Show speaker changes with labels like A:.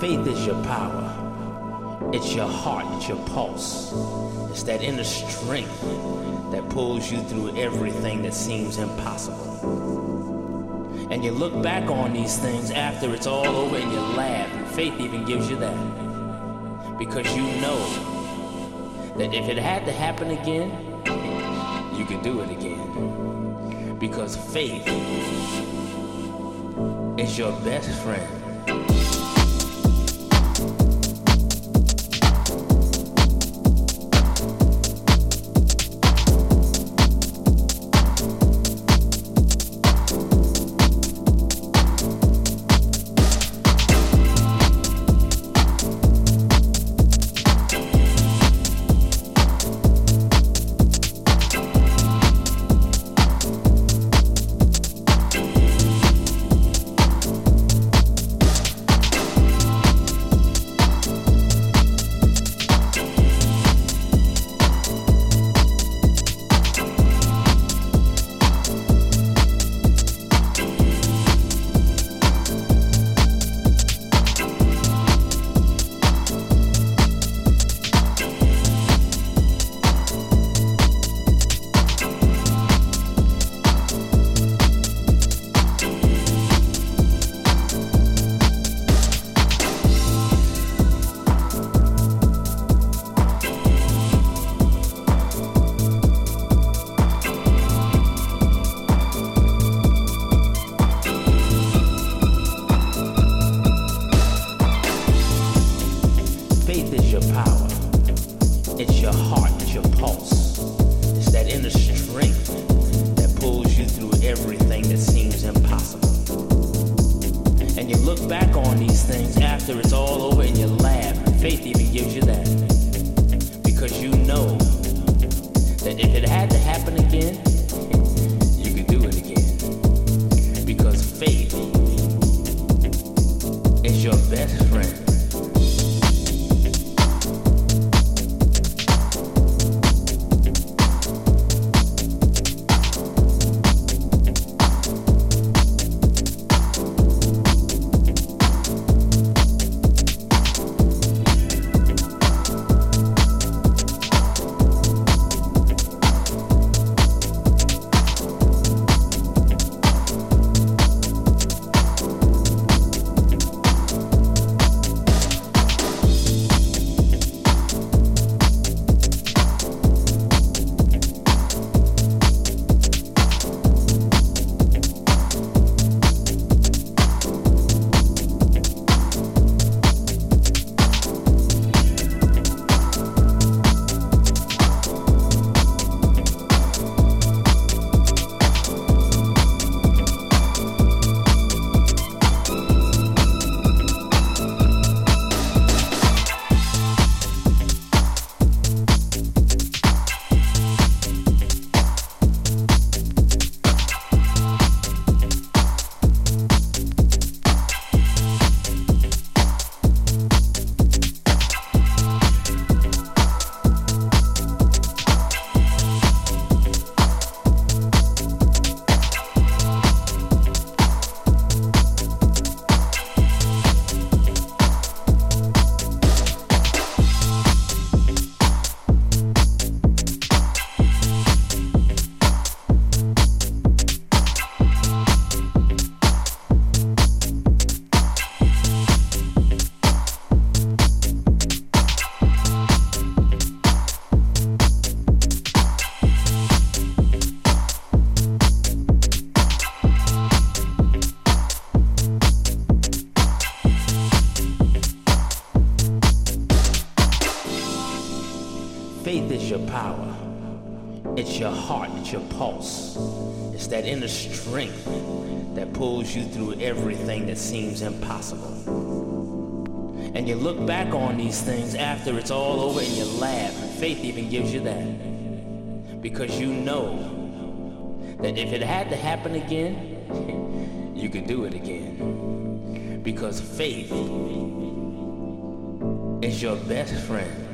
A: Faith is your power. It's your heart, it's your pulse. It's that inner strength that pulls you through everything that seems impossible. And you look back on these things after it's all over and you laugh. And faith even gives you that. Because you know that if it had to happen again, you can do it again. Because faith is your best friend. Faith is your power. It's your heart, it's your pulse. It's that inner strength that pulls you through everything that seems impossible. And you look back on these things after it's all over and you laugh. And faith even gives you that. Because you know that if it had to happen again, you could do it again. Because faith is your best friend. Faith is your power. It's your heart, it's your pulse. It's that inner strength that pulls you through everything that seems impossible. And you look back on these things after it's all over and you laugh. Faith even gives you that. Because you know that if it had to happen again, you could do it again. Because faith is your best friend.